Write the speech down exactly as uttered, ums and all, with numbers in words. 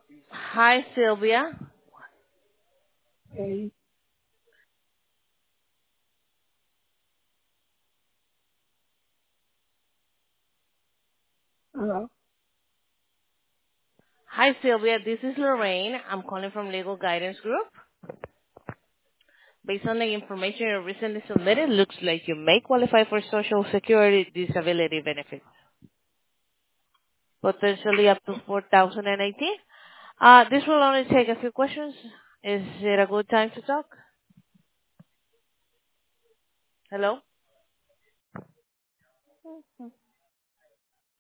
Hi, Sylvia. Okay. Hello. Hi, Sylvia. This is Lorraine. I'm calling from Legal Guidance Group. Based on the information you recently submitted, looks like you may qualify for Social Security disability benefits, potentially up to four thousand eighteen. Uh, this will only take a few questions. Is it a good time to talk? Hello?